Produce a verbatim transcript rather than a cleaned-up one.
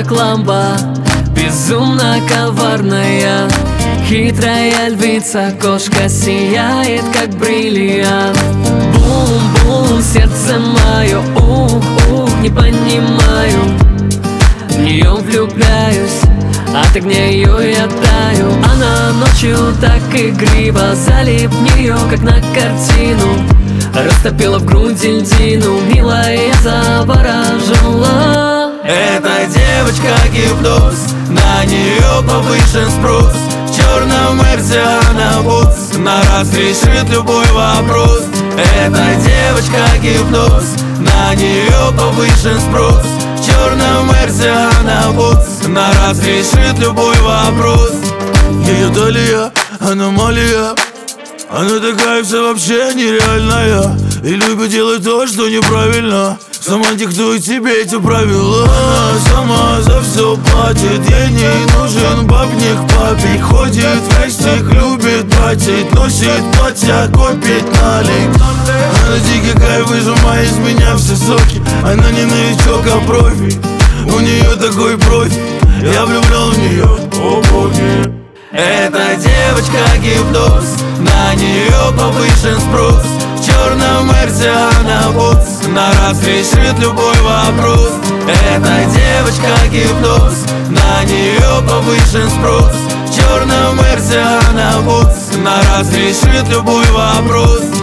как лампа, безумно коварная, хитрая львица, кошка сияет, как бриллиант. Бум-бум, сердце мое, ух-ух, не понимаю. В нее влюбляюсь, от огня ее я таю. Она ночью так игриво, залип в нее, как на картину. Растопила в груди льдину, милая, заворожила. Эта девочка гипноз, на нее повышен спрос. В черном мерсе она босс, на раз решит любой вопрос. Эта девочка гипноз, на нее повышен спрос. В черном мерсе она босс, на раз решит любой вопрос. Ее талия, аномалия, она такая вся вообще нереальная и любит делать то, что неправильно. Сама диктует себе эти правила. Она сама за все платит, ей не нужен бабник папе. Ходит в рейстик, любит тратить, носит платья, копит налик. Она дикий кайф, выжимая из меня все соки. Она не новичок, а профи, у нее такой профиль, я влюблен в нее, о боги. Эта девочка гипноз, на нее повышен спрос. В черном мерсе она босс, на раз решит любой вопрос. Эта девочка гипноз, на нее повышен спрос. В черном мерсе она босс, на раз решит любой вопрос.